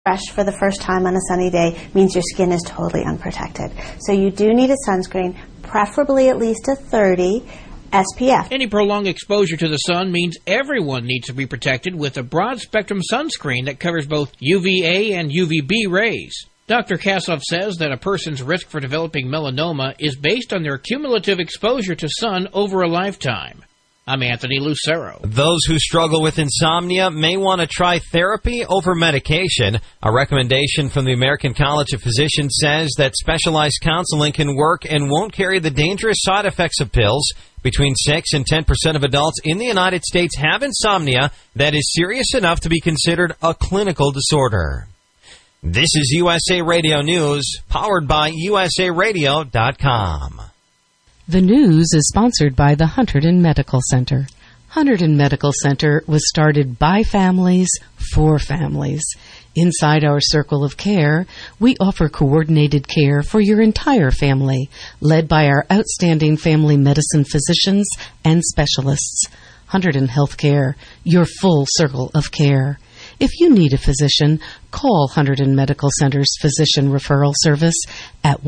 fresh for the first time on a sunny day means your skin is totally unprotected. So you do need a sunscreen, preferably at least a 30 SPF. Any prolonged exposure to the sun means everyone needs to be protected with a broad-spectrum sunscreen that covers both UVA and UVB rays. Dr. Kassoff says that a person's risk for developing melanoma is based on their cumulative exposure to sun over a lifetime. I'm Anthony Lucero. Those who struggle with insomnia may want to try therapy over medication. A recommendation from the American College of Physicians says that specialized counseling can work and won't carry the dangerous side effects of pills. Between 6 and 10% of adults in the United States have insomnia that is serious enough to be considered a clinical disorder. This is USA Radio News, powered by usaradio.com. The news is sponsored by the Hunterdon Medical Center. Hunterdon Medical Center was started by families for families. Inside our circle of care, we offer coordinated care for your entire family, led by our outstanding family medicine physicians and specialists. Hunterdon Healthcare, your full circle of care. If you need a physician, call Hunterdon Medical Center's Physician Referral Service at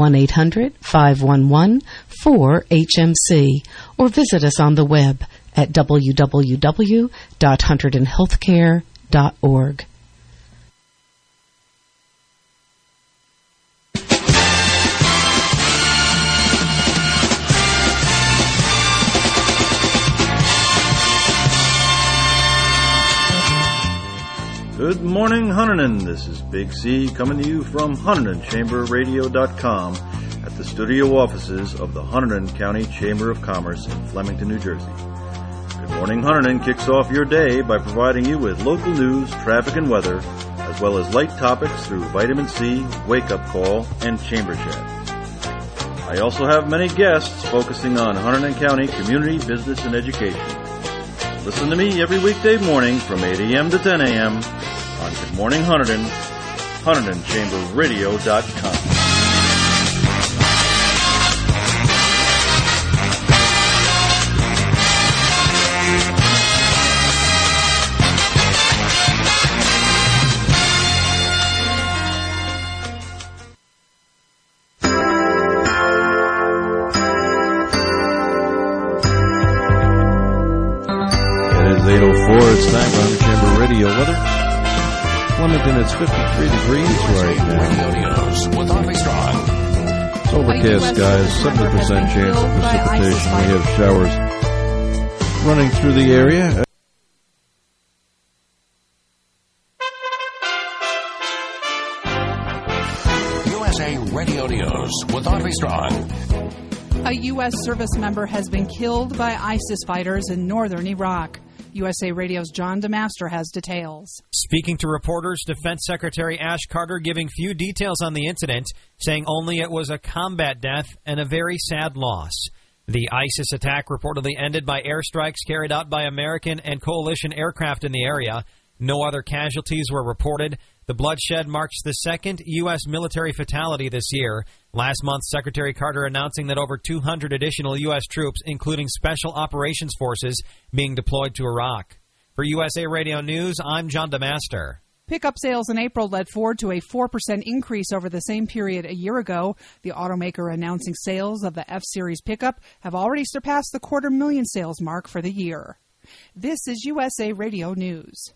1-800-511-4HMC or visit us on the web at www.hunterdonhealthcare.org. Good morning, Hunterdon. This is Big C coming to you from HunterdonChamberRadio.com at the studio offices of the Hunterdon County Chamber of Commerce in Flemington, New Jersey. Good morning, Hunterdon kicks off your day by providing you with local news, traffic, and weather, as well as light topics through Vitamin C, Wake Up Call, and Chamber Chat. I also have many guests focusing on Hunterdon County community, business, and education. Listen to me every weekday morning from 8 a.m. to 10 a.m. on Good Morning Hunterdon, HunterdonChamberRadio.com. It's time for Chamber Radio weather. Flemington, it's 53 degrees right now. It's overcast skies, 70% chance of precipitation. We have showers running through the area. USA Radio News with Audrey Strong. A U.S. service member has been killed by ISIS fighters in northern Iraq. USA Radio's John DeMaster has details. Speaking to reporters, Defense Secretary Ash Carter giving few details on the incident, saying only it was a combat death and a very sad loss. The ISIS attack reportedly ended by airstrikes carried out by American and coalition aircraft in the area. No other casualties were reported. The bloodshed marks the second U.S. military fatality this year. Last month, Secretary Carter announcing that over 200 additional U.S. troops, including Special Operations Forces, being deployed to Iraq. For USA Radio News, I'm John DeMaster. Pickup sales in April led Ford to a 4% increase over the same period a year ago. The automaker announcing sales of the F-Series pickup have already surpassed the 250,000 sales mark for the year. This is USA Radio News.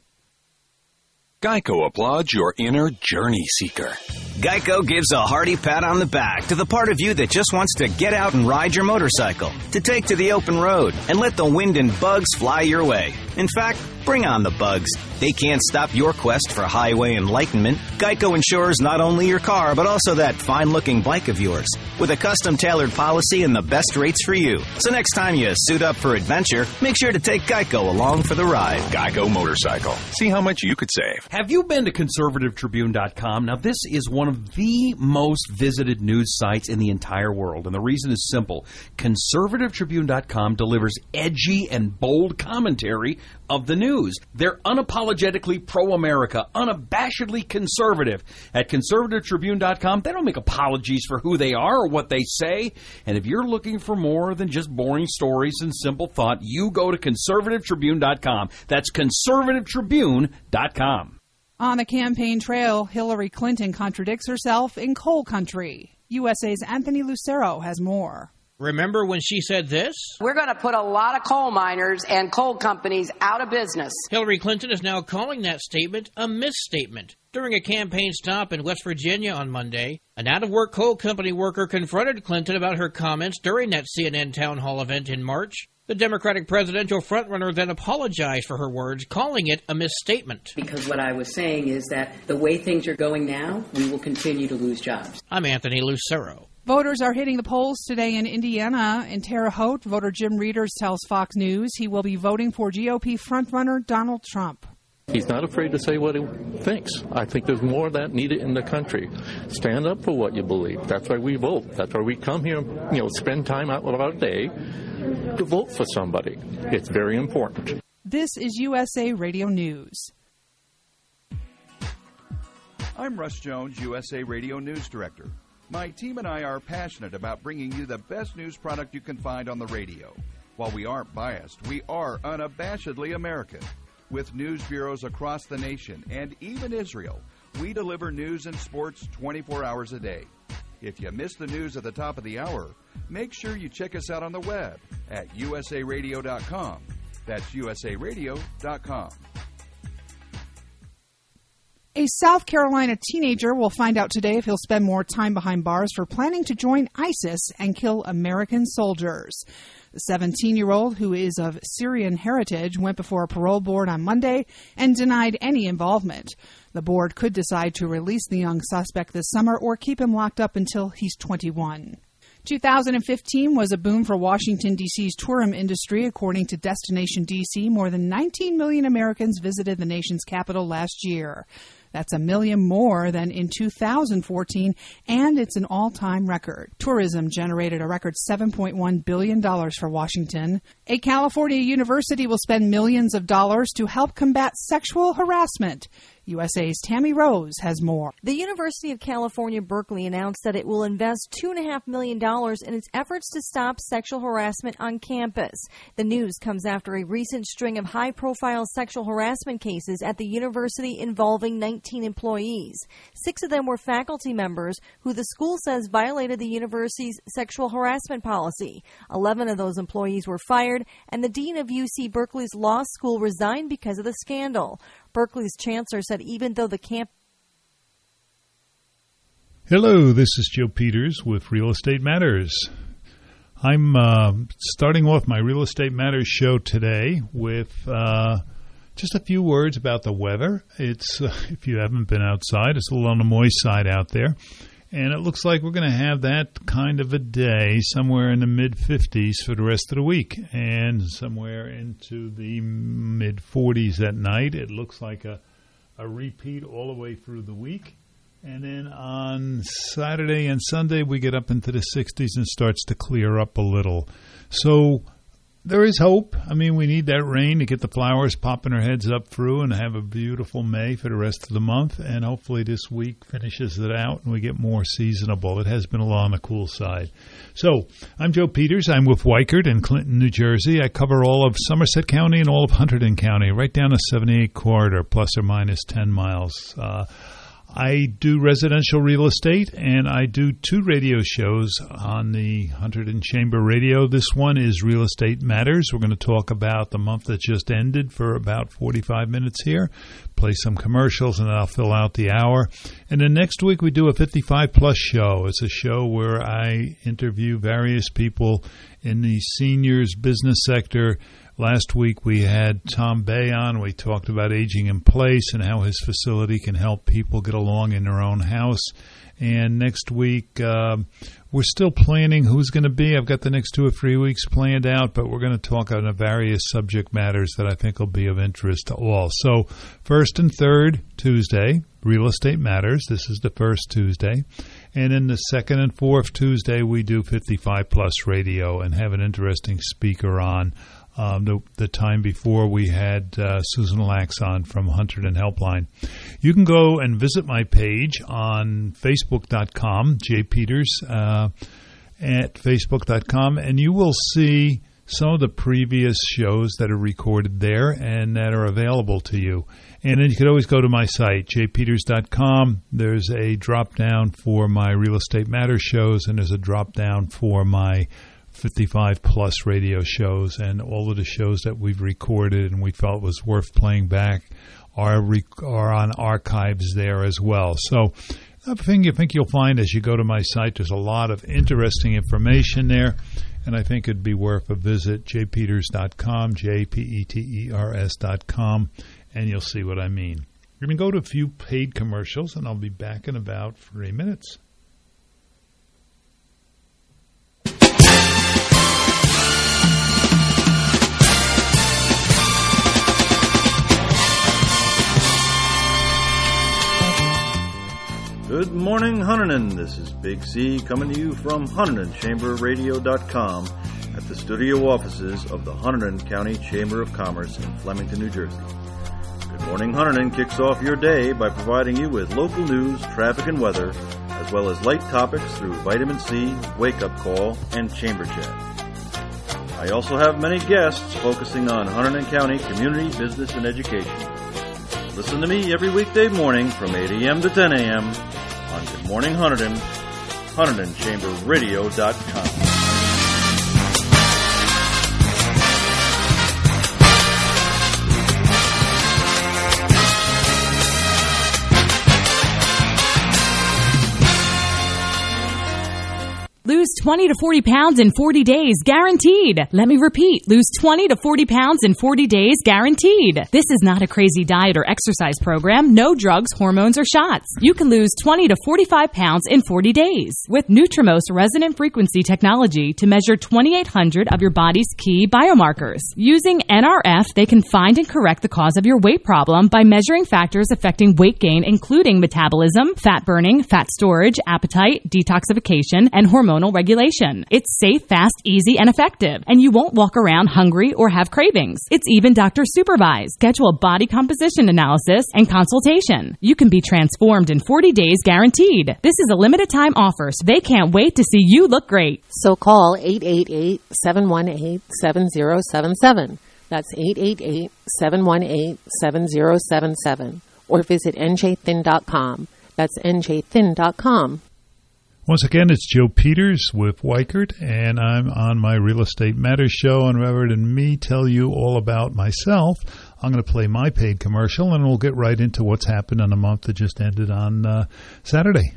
Geico applauds your inner journey seeker. Geico gives a hearty pat on the back to the part of you that just wants to get out and ride your motorcycle, to take to the open road, and let the wind and bugs fly your way. In fact, bring on the bugs. They can't stop your quest for highway enlightenment. Geico insures not only your car, but also that fine-looking bike of yours, with a custom-tailored policy and the best rates for you. So next time you suit up for adventure, make sure to take Geico along for the ride. Geico Motorcycle. See how much you could save. Have you been to ConservativeTribune.com? Now, this is one of the most visited news sites in the entire world, and the reason is simple. ConservativeTribune.com delivers edgy and bold commentary of the news. They're unapologetically pro-America, unabashedly conservative. At ConservativeTribune.com, they don't make apologies for who they are or what they say. And if you're looking for more than just boring stories and simple thought, you go to ConservativeTribune.com. That's ConservativeTribune.com. On the campaign trail, Hillary Clinton contradicts herself in coal country. USA's Anthony Lucero has more. Remember when she said this? We're going to put a lot of coal miners and coal companies out of business. Hillary Clinton is now calling that statement a misstatement. During a campaign stop in West Virginia on Monday, an out-of-work coal company worker confronted Clinton about her comments during that CNN town hall event in March. The Democratic presidential frontrunner then apologized for her words, calling it a misstatement. Because what I was saying is that the way things are going now, we will continue to lose jobs. I'm Anthony Lucero. Voters are hitting the polls today in Indiana. In Terre Haute, voter Jim Reeders tells Fox News he will be voting for GOP frontrunner Donald Trump. He's not afraid to say what he thinks. I think there's more of that needed in the country. Stand up for what you believe. That's why we vote. That's why we come here, spend time out of our day to vote for somebody. It's very important. This is USA Radio News. I'm Russ Jones, USA Radio News Director. My team and I are passionate about bringing you the best news product you can find on the radio. While we aren't biased, we are unabashedly American. With news bureaus across the nation and even Israel, we deliver news and sports 24 hours a day. If you miss the news at the top of the hour, make sure you check us out on the web at usaradio.com. That's usaradio.com. A South Carolina teenager will find out today if he'll spend more time behind bars for planning to join ISIS and kill American soldiers. The 17-year-old, who is of Syrian heritage, went before a parole board on Monday and denied any involvement. The board could decide to release the young suspect this summer or keep him locked up until he's 21. 2015 was a boom for Washington, D.C.'s tourism industry. According to Destination D.C., more than 19 million Americans visited the nation's capital last year. That's 1 million more than in 2014, and it's an all-time record. Tourism generated a record $7.1 billion for Washington. A California university will spend millions of dollars to help combat sexual harassment. USA's Tammy Rose has more. The University of California, Berkeley announced that it will invest $2.5 million in its efforts to stop sexual harassment on campus. The news comes after a recent string of high-profile sexual harassment cases at the university involving 19 employees. 6 of them were faculty members who the school says violated the university's sexual harassment policy. 11 of those employees were fired, and the dean of UC Berkeley's law school resigned because of the scandal. Berkeley's chancellor said even though the camp... Hello, this is Joe Peters with Real Estate Matters. I'm starting off my Real Estate Matters show today with just a few words about the weather. It's if you haven't been outside, it's a little on the moist side out there. And it looks like we're going to have that kind of a day somewhere in the mid-50s for the rest of the week and somewhere into the mid-40s at night. It looks like a repeat all the way through the week. And then on Saturday and Sunday, we get up into the 60s and starts to clear up a little. So there is hope. I mean, we need that rain to get the flowers popping their heads up through and have a beautiful May for the rest of the month. And hopefully this week finishes it out and we get more seasonable. It has been a lot on the cool side. So I'm Joe Peters. I'm with Weichert in Clinton, New Jersey. I cover all of Somerset County and all of Hunterdon County, right down the 78 corridor, plus or minus 10 miles. I do residential real estate, and I do 2 radio shows on the Hunterdon Chamber Radio. This one is Real Estate Matters. We're going to talk about the month that just ended for about 45 minutes here, play some commercials, and then I'll fill out the hour. And then next week we do a 55-plus show. It's a show where I interview various people in the seniors business sector. Last week we had Tom Bay on. We talked about aging in place and how his facility can help people get along in their own house. And next week we're still planning who's going to be. I've got the next 2 or 3 weeks planned out, but we're going to talk on various subject matters that I think will be of interest to all. So first and third Tuesday, Real Estate Matters. This is the first Tuesday. And then the second and fourth Tuesday, we do 55-plus radio and have an interesting speaker on. The time before we had Susan Lax on from Hunterdon Helpline. You can go and visit my page on Facebook.com, J. Peters, at Facebook.com, and you will see some of the previous shows that are recorded there and that are available to you. And then you could always go to my site, jpeters.com. There's a drop-down for my Real Estate Matters shows, and there's a drop-down for my 55-plus radio shows. And all of the shows that we've recorded and we felt was worth playing back are on archives there as well. So I think you'll find as you go to my site, there's a lot of interesting information there. And I think it'd be worth a visit, jpeters.com, jpeters.com, and you'll see what I mean. We're going to go to a few paid commercials, and I'll be back in about 3 minutes. Good morning, Hunterdon. This is Big C coming to you from HunterdonChamberRadio.com at the studio offices of the Hunterdon County Chamber of Commerce in Flemington, New Jersey. Good morning, Hunterdon kicks off your day by providing you with local news, traffic, and weather, as well as light topics through Vitamin C, Wake Up Call, and Chamber Chat. I also have many guests focusing on Hunterdon County community, business, and education. Listen to me every weekday morning from 8 a.m. to 10 a.m. on Good Morning Hunterdon, HunterdonChamberRadio.com. Lose 20 to 40 pounds in 40 days, guaranteed. Let me repeat, lose 20 to 40 pounds in 40 days, guaranteed. This is not a crazy diet or exercise program. No drugs, hormones, or shots. You can lose 20 to 45 pounds in 40 days with Nutrimost resonant frequency technology to measure 2,800 of your body's key biomarkers. Using NRF, they can find and correct the cause of your weight problem by measuring factors affecting weight gain, including metabolism, fat burning, fat storage, appetite, detoxification, and hormonal regulation. It's safe, fast, easy, and effective, and you won't walk around hungry or have cravings. It's even doctor supervised. Schedule a body composition analysis and consultation. You can be transformed in 40 days guaranteed. This is a limited time offer, so they can't wait to see you look great. So call 888-718-7077. That's 888-718-7077. Or visit njthin.com. That's njthin.com. Once again, it's Joe Peters with Weichert, and I'm on my Real Estate Matters show. And rather than me tell you all about myself, I'm going to play my paid commercial, and we'll get right into what's happened in a month that just ended on Saturday.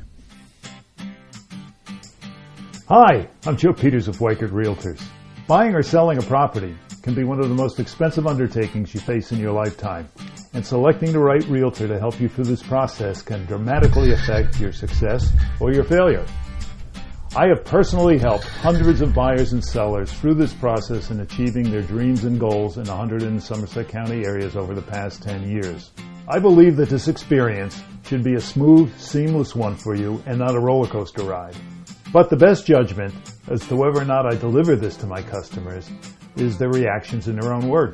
Hi, I'm Joe Peters of Weichert Realtors. Buying or selling a property can be one of the most expensive undertakings you face in your lifetime, and selecting the right realtor to help you through this process can dramatically affect your success or your failure. I have personally helped hundreds of buyers and sellers through this process in achieving their dreams and goals in the Hunterdon and Somerset County areas over the past 10 years. I believe that this experience should be a smooth, seamless one for you and not a roller coaster ride. But the best judgment as to whether or not I deliver this to my customers is their reactions in their own words.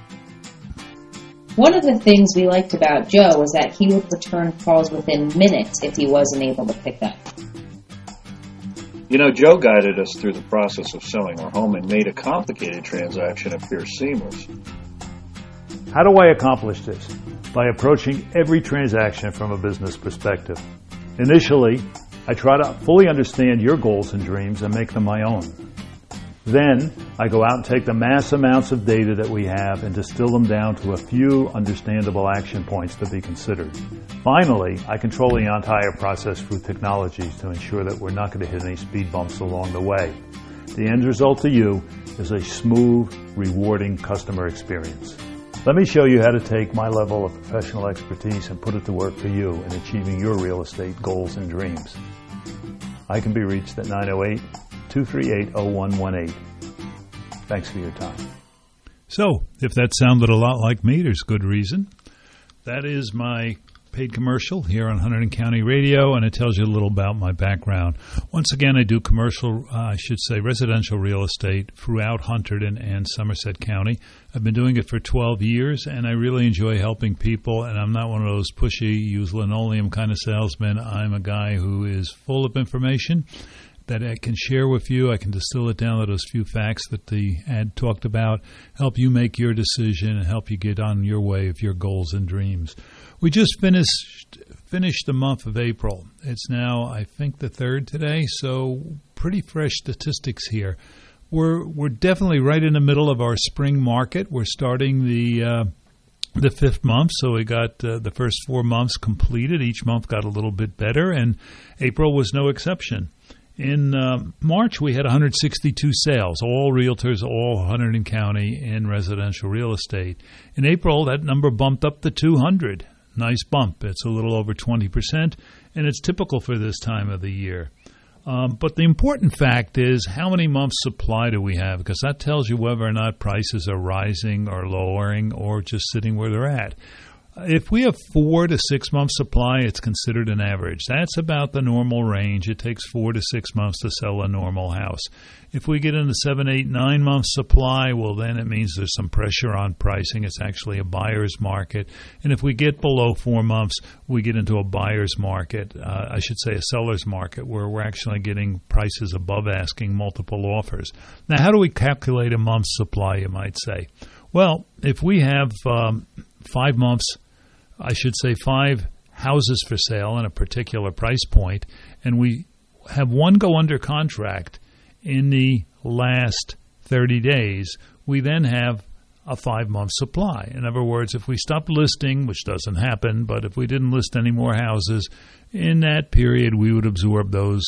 One of the things we liked about Joe was that he would return calls within minutes if he wasn't able to pick up. You know, Joe guided us through the process of selling our home and made a complicated transaction appear seamless. How do I accomplish this? By approaching every transaction from a business perspective. Initially, I try to fully understand your goals and dreams and make them my own. Then, I go out and take the mass amounts of data that we have and distill them down to a few understandable action points to be considered. Finally, I control the entire process through technologies to ensure that we're not going to hit any speed bumps along the way. The end result to you is a smooth, rewarding customer experience. Let me show you how to take my level of professional expertise and put it to work for you in achieving your real estate goals and dreams. I can be reached at 908-238-0118. Thanks for your time. So, if that sounded a lot like me, there's good reason. That is my paid commercial here on Hunterdon County Radio, and it tells you a little about my background. Once again, I do residential real estate throughout Hunterdon and Somerset County. I've been doing it for 12 years, and I really enjoy helping people, and I'm not one of those pushy, use linoleum kind of salesmen. I'm a guy who is full of information, that I can share with you. I can distill it down to those few facts that the ad talked about, help you make your decision and help you get on your way of your goals and dreams. We just finished the month of April. It's now, I think, the 3rd today, so pretty fresh statistics here. We're definitely right in the middle of our spring market. We're starting the 5th month, so we got the first 4 months completed. Each month got a little bit better, and April was no exception. In March, we had 162 sales, all realtors, all Hunterdon County in residential real estate. In April, that number bumped up to 200. Nice bump. It's a little over 20%, and it's typical for this time of the year. But the important fact is how many months' supply do we have, because that tells you whether or not prices are rising or lowering or just sitting where they're at. If we have 4 to 6 months supply, it's considered an average. That's about the normal range. It takes 4 to 6 months to sell a normal house. If we get into 7, 8, 9 months supply, well, then it means there's some pressure on pricing. It's actually a buyer's market. And if we get below 4 months, we get into a buyer's market, I should say a seller's market, where we're actually getting prices above asking, multiple offers. Now, how do we calculate a month's supply, you might say? Well, if we have 5 months, I should say 5 houses for sale in a particular price point, and we have one go under contract in the last 30 days, we then have a 5-month supply. In other words, if we stopped listing, which doesn't happen, but if we didn't list any more houses, in that period we would absorb those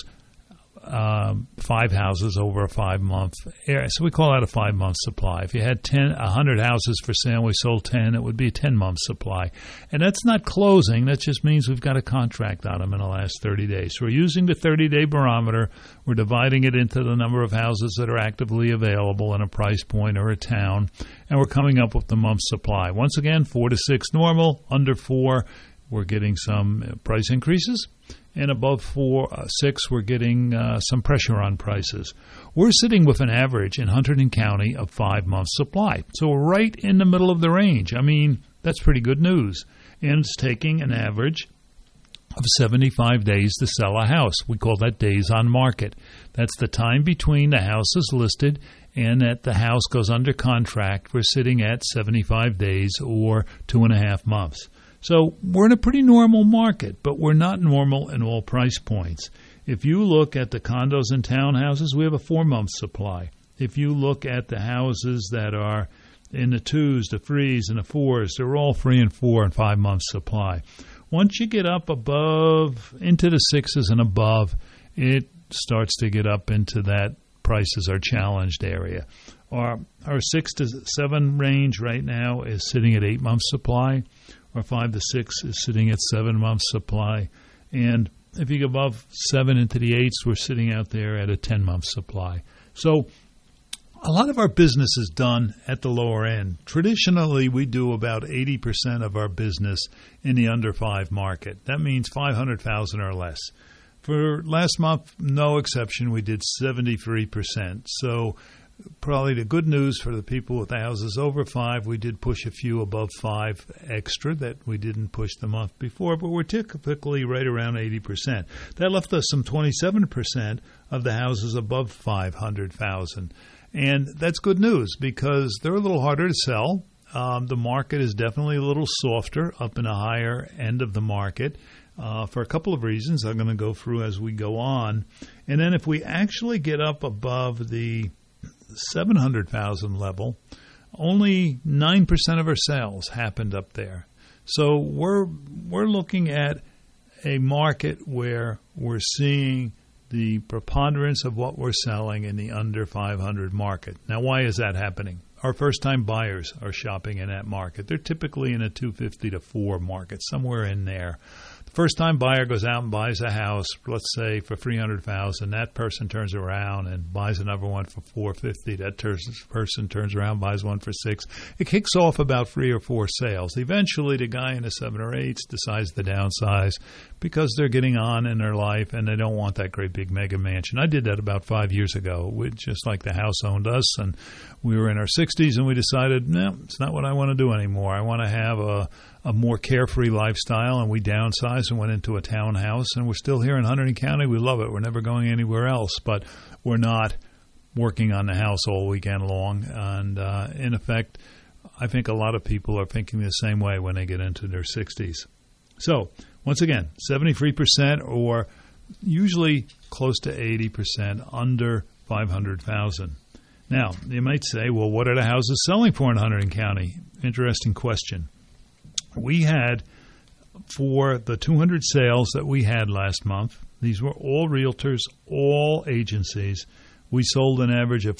5 houses over a 5-month area. So we call that a 5-month supply. If you had 100 houses for sale, we sold 10, it would be a 10-month supply. And that's not closing. That just means we've got a contract on them in the last 30 days. So we're using the 30-day barometer. We're dividing it into the number of houses that are actively available in a price point or a town, and we're coming up with the month's supply. Once again, 4 to 6 normal, under 4, we're getting some price increases. And above 6, we're getting some pressure on prices. We're sitting with an average in Hunterdon County of 5 months supply. So we're right in the middle of the range. I mean, that's pretty good news. And it's taking an average of 75 days to sell a house. We call that days on market. That's the time between the house is listed and that the house goes under contract. We're sitting at 75 days or 2.5 months. So we're in a pretty normal market, but we're not normal in all price points. If you look at the condos and townhouses, we have a 4-month supply. If you look at the houses that are in the 2s, the 3s, and the 4s, they're all 3 and 4 and 5 months supply. Once you get up above, into the 6s and above, it starts to get up into that prices are challenged area. Our 6 to 7 range right now is sitting at 8 months supply. Our 5 to 6 is sitting at 7 months supply. And if you go above 7 into the 8s, we're sitting out there at a 10-month supply. So a lot of our business is done at the lower end. Traditionally, we do about 80% of our business in the under 5 market. That means $500,000 or less. For last month, no exception, we did 73%. So probably the good news for the people with the houses over 5, we did push a few above 5 extra that we didn't push the month before, but we're typically right around 80%. That left us some 27% of the houses above 500,000. And that's good news because they're a little harder to sell. The market is definitely a little softer up in the higher end of the market for a couple of reasons I'm going to go through as we go on. And then if we actually get up above the 700,000 level, only 9% of our sales happened up there. So we're looking at a market where we're seeing the preponderance of what we're selling in the under 500 market. Now, why is that happening? Our first-time buyers are shopping in that market. They're typically in a 250 to 4 market, somewhere in there. The first-time buyer goes out and buys a house, let's say for $300,000. That person turns around and buys another one for $450,000. That person turns around, buys one for $6,000. It kicks off about 3 or 4 sales. Eventually, the guy in the 7 or 8s decides to downsize because they're getting on in their life and they don't want that great big mega mansion. I did that about 5 years ago, just like the house owned us, and we were in our 60s and we decided, no, it's not what I want to do anymore. I want to have a a more carefree lifestyle, and we downsized and went into a townhouse, and we're still here in Hunterdon County. We love it. We're never going anywhere else, but we're not working on the house all weekend long. And in effect, I think a lot of people are thinking the same way when they get into their 60s. So, once again, 73% or usually close to 80% under $500,000. Now, you might say, well, what are the houses selling for in Hunterdon County? Interesting question. We had, for the 200 sales that we had last month, these were all realtors, all agencies, we sold an average of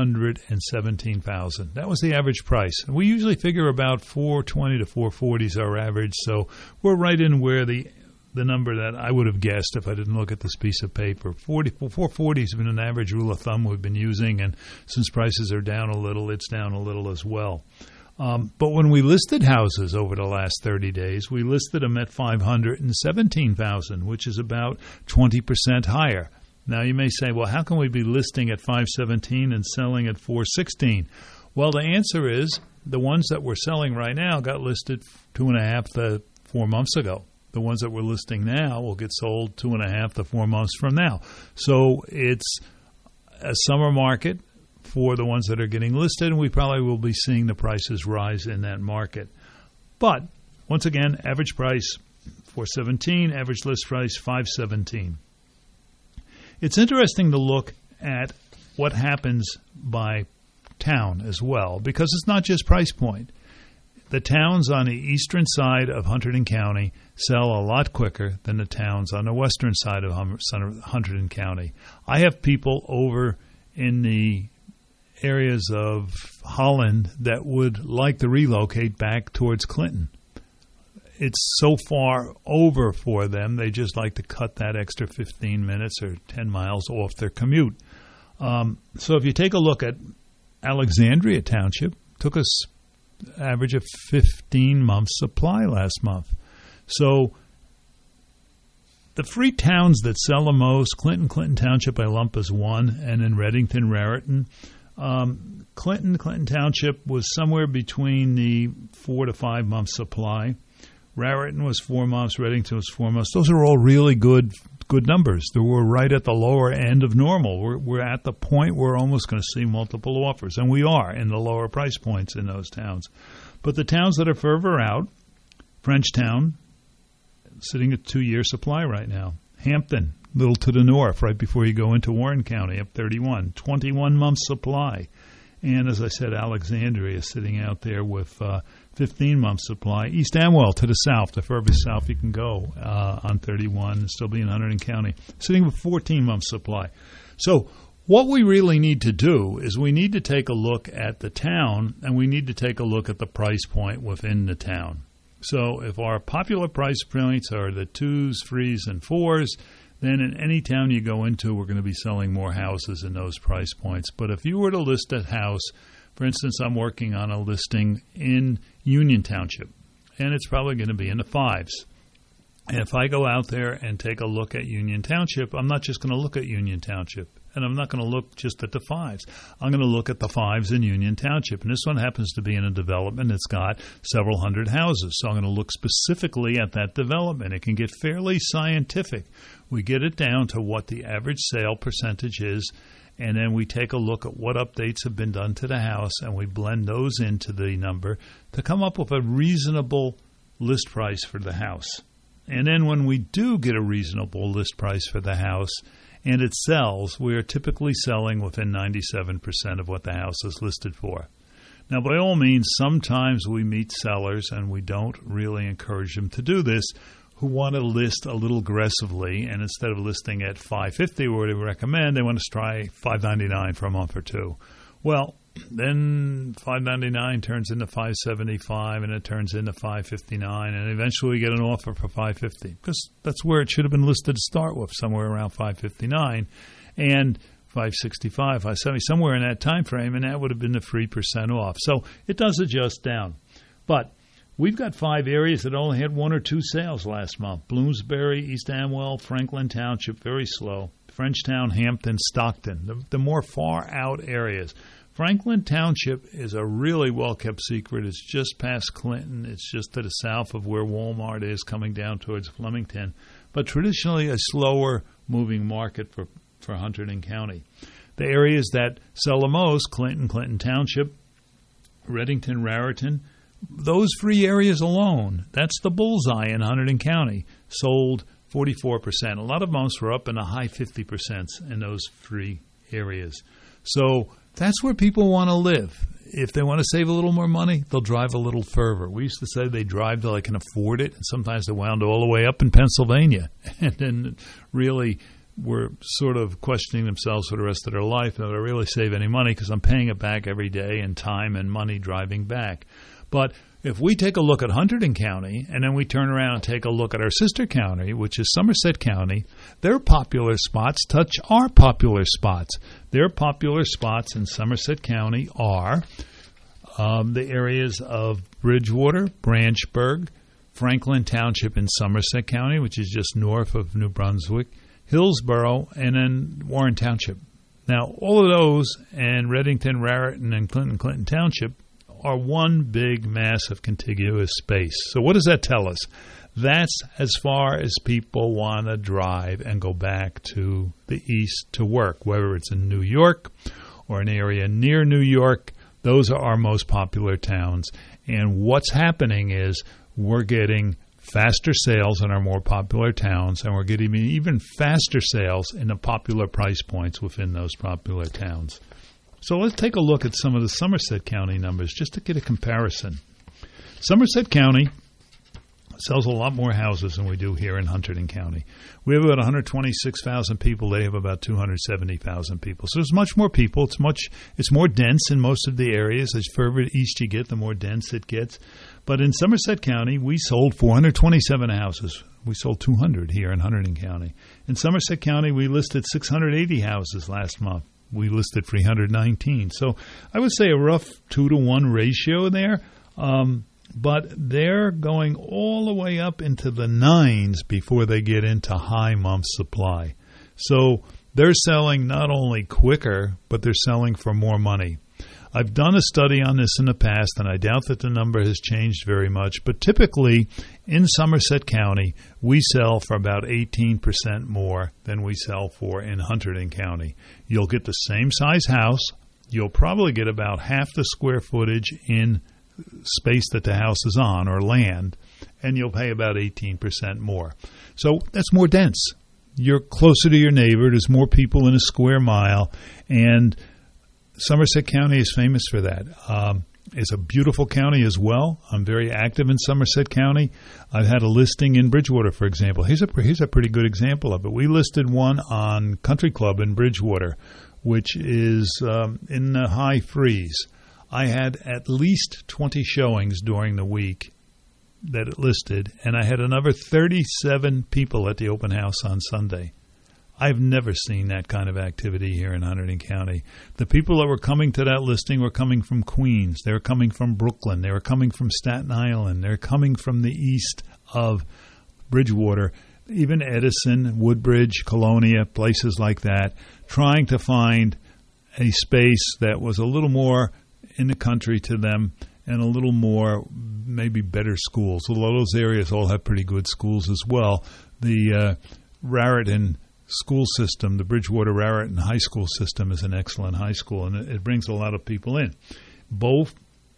$417,000. That was the average price. And we usually figure about $420 to $440 is our average, so we're right in where the number that I would have guessed if I didn't look at this piece of paper. 440 has been an average rule of thumb we've been using, and since prices are down a little, it's down a little as well. But when we listed houses over the last 30 days, we listed them at $517,000, which is about 20% higher. Now, you may say, well, how can we be listing at $517,000 and selling at $416,000? Well, the answer is the ones that we're selling right now got listed 2.5 to 4 months ago. The ones that we're listing now will get sold 2.5 to 4 months from now. So it's a summer market for the ones that are getting listed, and we probably will be seeing the prices rise in that market. But, once again, average price $417,000, average list price $517,000. It's interesting to look at what happens by town as well, because it's not just price point. The towns on the eastern side of Hunterdon County sell a lot quicker than the towns on the western side of Hunterdon County. I have people over in the areas of Holland that would like to relocate back towards Clinton. It's so far over for them, they just like to cut that extra 15 minutes or 10 miles off their commute. So if you take a look at Alexandria Township, took us average of 15 months supply last month. So the three towns that sell the most, Clinton Township I lump as one, and then Redington, Raritan. Clinton Township was somewhere between the 4 to 5 month supply. Raritan was 4 months, Redington was 4 months. Those are all really good numbers. We're right at the lower end of normal. We're at the point where we're almost going to see multiple offers, and we are in the lower price points in those towns. But the towns that are further out, Frenchtown, sitting at 2-year supply right now. Hampton, a little to the north, right before you go into Warren County, up 31, 21-month supply. And as I said, Alexandria is sitting out there with 15-month supply. East Amwell to the south, the furthest south you can go on 31, and still be in Hunterdon County, sitting with 14-month supply. So what we really need to do is we need to take a look at the town, and we need to take a look at the price point within the town. So if our popular price points are the 2s, 3s, and 4s, then in any town you go into, we're going to be selling more houses in those price points. But if you were to list a house, for instance, I'm working on a listing in Union Township, and it's probably going to be in the 5s. And if I go out there and take a look at Union Township, I'm not just going to look at Union Township, and I'm not going to look just at the 5s. I'm going to look at the 5s in Union Township. And this one happens to be in a development that's got several hundred houses. So I'm going to look specifically at that development. It can get fairly scientific. We get it down to what the average sale percentage is, and then we take a look at what updates have been done to the house, and we blend those into the number to come up with a reasonable list price for the house. And then when we do get a reasonable list price for the house and it sells, we are typically selling within 97% of what the house is listed for. Now, by all means, sometimes we meet sellers, and we don't really encourage them to do this, who want to list a little aggressively, and instead of listing at $550 or whatever we recommend, they want to try $599 for a month or two. Well, then $599 turns into $575, and it turns into $559, and eventually we get an offer for $550, because that's where it should have been listed to start with, somewhere around $559, and $565, $570, somewhere in that time frame, and that would have been the 3% off. So it does adjust down. But we've got 5 areas that only had 1 or 2 sales last month. Bloomsbury, East Amwell, Franklin Township, very slow. Frenchtown, Hampton, Stockton, the more far out areas. Franklin Township is a really well-kept secret. It's just past Clinton. It's just to the south of where Walmart is, coming down towards Flemington, but traditionally a slower-moving market for Hunterdon County. The areas that sell the most, Clinton Township, Redington, Raritan, those three areas alone, that's the bullseye in Hunterdon County, sold 44%. A lot of most were up in the high 50% in those three areas. So that's where people want to live. If they want to save a little more money, they'll drive a little further. We used to say they drive till they can afford it, and sometimes they wound all the way up in Pennsylvania. And then really were sort of questioning themselves for the rest of their life. Will I really save any money because I'm paying it back every day in time and money driving back? But if we take a look at Hunterdon County and then we turn around and take a look at our sister county, which is Somerset County, their popular spots touch our popular spots. Their popular spots in Somerset County are the areas of Bridgewater, Branchburg, Franklin Township in Somerset County, which is just north of New Brunswick, Hillsborough, and then Warren Township. Now, all of those, and Redington, Raritan, and Clinton Township, are one big, massive, contiguous space. So what does that tell us? That's as far as people want to drive and go back to the east to work, whether it's in New York or an area near New York. Those are our most popular towns. And what's happening is we're getting faster sales in our more popular towns, and we're getting even faster sales in the popular price points within those popular towns. So let's take a look at some of the Somerset County numbers just to get a comparison. Somerset County sells a lot more houses than we do here in Hunterdon County. We have about 126,000 people. They have about 270,000 people. So there's much more people. It's more dense in most of the areas. As further east you get, the more dense it gets. But in Somerset County, we sold 427 houses. We sold 200 here in Hunterdon County. In Somerset County, we listed 680 houses last month. We listed 319. So I would say a rough 2-to-1 ratio there. But they're going all the way up into the 9s before they get into high month supply. So they're selling not only quicker, but they're selling for more money. I've done a study on this in the past, and I doubt that the number has changed very much. But typically, in Somerset County, we sell for about 18% more than we sell for in Hunterdon County. You'll get the same size house. You'll probably get about half the square footage in space that the house is on, or land, and you'll pay about 18% more. So that's more dense. You're closer to your neighbor. There's more people in a square mile, and Somerset County is famous for that. It's a beautiful county as well. I'm very active in Somerset County. I've had a listing in Bridgewater, for example. Here's a pretty good example of it. We listed one on Country Club in Bridgewater, which is in the high 3s. I had at least 20 showings during the week that it listed, and I had another 37 people at the open house on Sunday. I've never seen that kind of activity here in Hunterdon County. The people that were coming to that listing were coming from Queens. They were coming from Brooklyn. They were coming from Staten Island. They're coming from the east of Bridgewater, even Edison, Woodbridge, Colonia, places like that, trying to find a space that was a little more in the country to them and a little more, maybe better schools. Although those areas all have pretty good schools as well. The Raritan school system, the Bridgewater Raritan High School system, is an excellent high school, and it brings a lot of people in. Both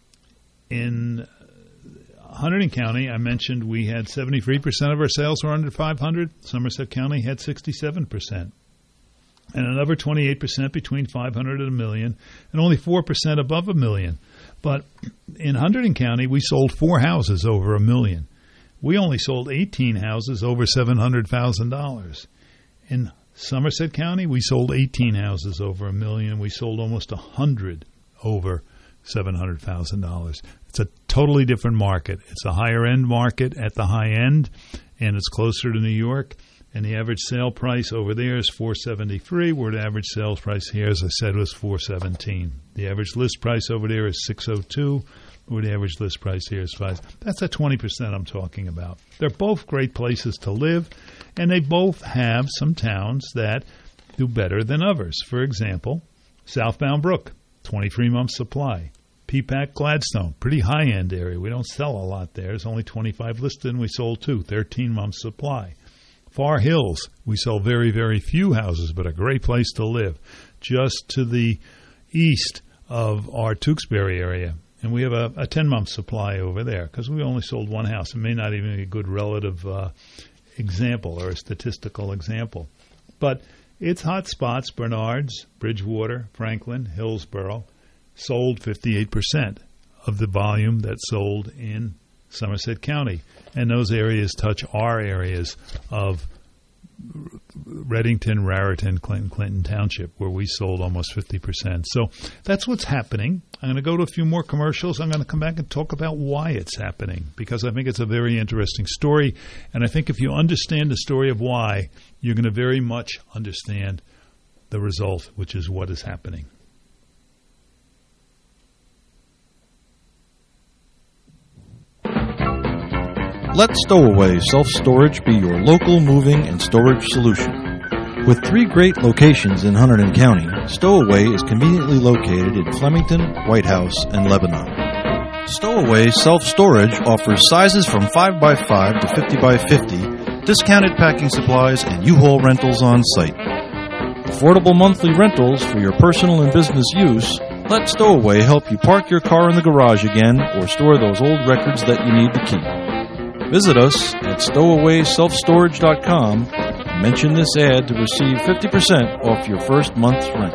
in Hunterdon County, I mentioned we had 73% of our sales were under 500. Somerset County had 67%. And another 28% between 500 and $1 million, and only 4% above $1 million. But in Hunterdon County, we sold 4 houses over $1 million. We only sold 18 houses over $700,000. In Somerset County, we sold 18 houses over $1 million. We sold almost 100 over $700,000. It's a totally different market. It's a higher-end market at the high end, and it's closer to New York. And the average sale price over there is $473, where the average sales price here, as I said, was $417. The average list price over there is $602, where the average list price here is $5. That's the 20% I'm talking about. They're both great places to live, and they both have some towns that do better than others. For example, South Bound Brook. 23 months supply. Peapack, Gladstone, pretty high-end area. We don't sell a lot there. There's only 25 listed, and we sold 2, 13 months supply. Far Hills, we sell very, very few houses, but a great place to live. Just to the east of our Tewksbury area. And we have a 10-month supply over there because we only sold 1 house. It may not even be a good relative example or a statistical example. But it's hot spots, Bernards, Bridgewater, Franklin, Hillsborough, sold 58% of the volume that sold in Somerset County. And those areas touch our areas of Reddington, Raritan, Clinton Township, where we sold almost 50%. So that's what's happening. I'm going to go to a few more commercials. I'm going to come back and talk about why it's happening, because I think it's a very interesting story. And I think if you understand the story of why, you're going to very much understand the result, which is what is happening. Let Stowaway Self-Storage be your local moving and storage solution. With 3 great locations in Hunterdon County, Stowaway is conveniently located in Flemington, White House, and Lebanon. Stowaway Self-Storage offers sizes from 5x5 to 50x50, discounted packing supplies, and U-Haul rentals on site. Affordable monthly rentals for your personal and business use. Let Stowaway help you park your car in the garage again or store those old records that you need to keep. Visit us at stowawayselfstorage.com and mention this ad to receive 50% off your first month's rent.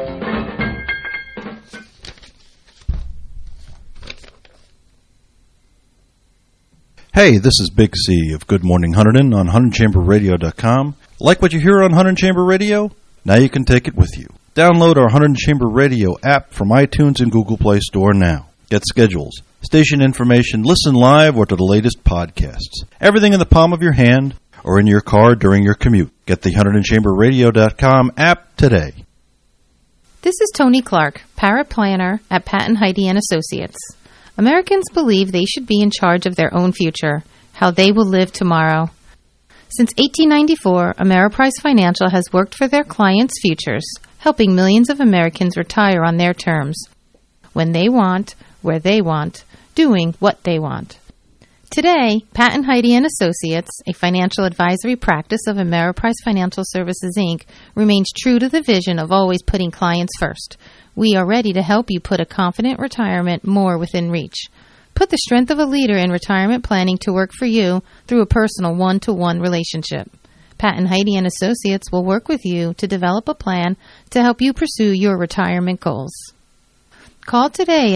Hey, this is Big C of Good Morning Hunterdon on HunterdonChamberRadio.com. Like what you hear on Hunterdon Chamber Radio? Now you can take it with you. Download our Hunterdon Chamber Radio app from iTunes and Google Play Store now. Get schedules, station information, listen live, or to the latest podcasts. Everything in the palm of your hand or in your car during your commute. Get the HunterdonChamberRadio.com app today. This is Tony Clark, paraplanner at Patton Heidi & Associates. Americans believe they should be in charge of their own future, how they will live tomorrow. Since 1894, Ameriprise Financial has worked for their clients' futures, helping millions of Americans retire on their terms, when they want, where they want, doing what they want. Today, Patton Heidi & Associates, a financial advisory practice of Ameriprise Financial Services, Inc., remains true to the vision of always putting clients first. We are ready to help you put a confident retirement more within reach. Put the strength of a leader in retirement planning to work for you through a personal one-to-one relationship. Patton Heidi & Associates will work with you to develop a plan to help you pursue your retirement goals. Call today at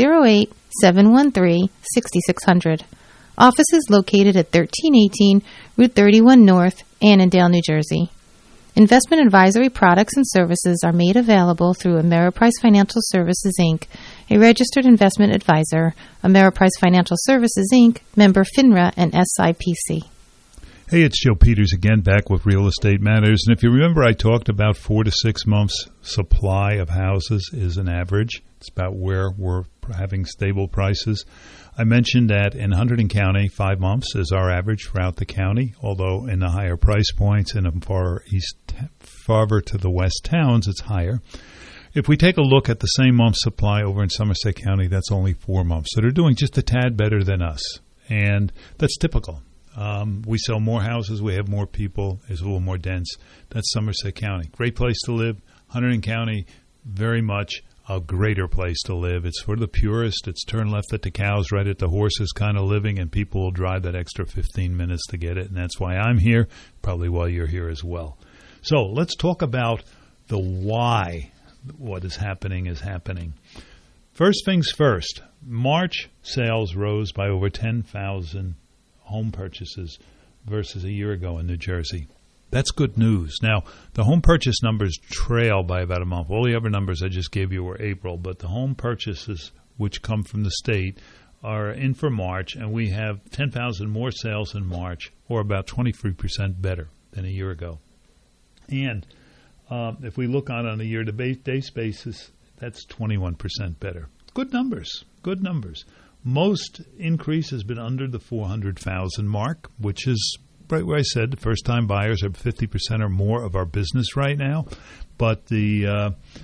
908-713-6600. Office is located at 1318 Route 31 North, Annandale, New Jersey. Investment advisory products and services are made available through Ameriprise Financial Services, Inc., a registered investment advisor. Ameriprise Financial Services, Inc., member FINRA and SIPC. Hey, it's Joe Peters again, back with Real Estate Matters. And if you remember, I talked about 4 to 6 months supply of houses is an average. It's about where we're having stable prices. I mentioned that in Hunterdon County, 5 months is our average throughout the county, although in the higher price points and in farther to the west towns, it's higher. If we take a look at the same month's supply over in Somerset County, that's only 4 months. So they're doing just a tad better than us, and that's typical. We sell more houses, we have more people, it's a little more dense. That's Somerset County. Great place to live. Hunterdon County, very much a greater place to live. It's for the purist. It's turn left at the cows, right at the horses kind of living, and people will drive that extra 15 minutes to get it, and that's why I'm here, probably why you're here as well. So let's talk about the why what is happening is happening. First things first, March sales rose by over 10,000 home purchases versus a year ago in New Jersey. That's good news. Now, the home purchase numbers trail by about a month. All the other numbers I just gave you were April, but the home purchases, which come from the state, are in for March, and we have 10,000 more sales in March, or about 23% better than a year ago. And if we look on a year-to-date basis, that's 21% better. Good numbers, good numbers. Most increase has been under the 400,000 mark, which is right where I said the first-time buyers are 50% or more of our business right now. But the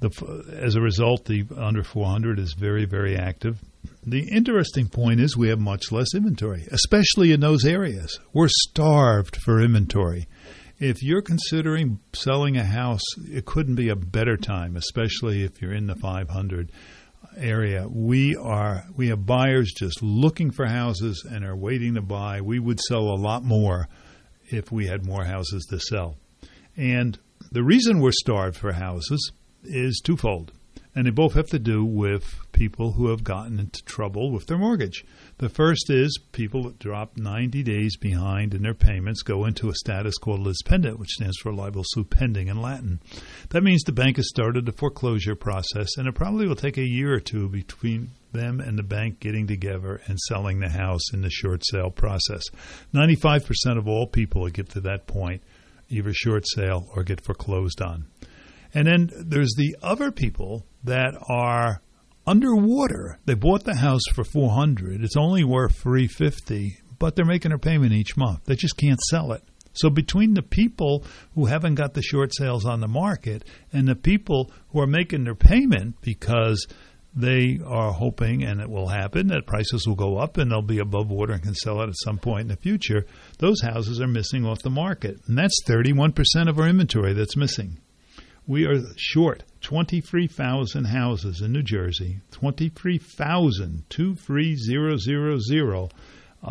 As a result, the under 400 is very, very active. The interesting point is we have much less inventory, especially in those areas. We're starved for inventory. If you're considering selling a house, it couldn't be a better time, especially if you're in the 500 area. We have buyers just looking for houses and are waiting to buy. We would sell a lot more if we had more houses to sell. And the reason we're starved for houses is twofold. And they both have to do with people who have gotten into trouble with their mortgage. The first is people that drop 90 days behind in their payments go into a status called lis pendent, which stands for libel suit pending in Latin. That means the bank has started the foreclosure process, and it probably will take a year or two between them and the bank getting together and selling the house in the short sale process. 95% of all people that get to that point either short sale or get foreclosed on. And then there's the other people that are underwater. They bought the house for $400. It's only worth $350, but they're making their payment each month. They just can't sell it. So between the people who haven't got the short sales on the market and the people who are making their payment because they are hoping, and it will happen, that prices will go up and they'll be above water and can sell it at some point in the future, those houses are missing off the market. And that's 31% of our inventory that's missing. We are short 23,000 houses in New Jersey, 23,000, 23000,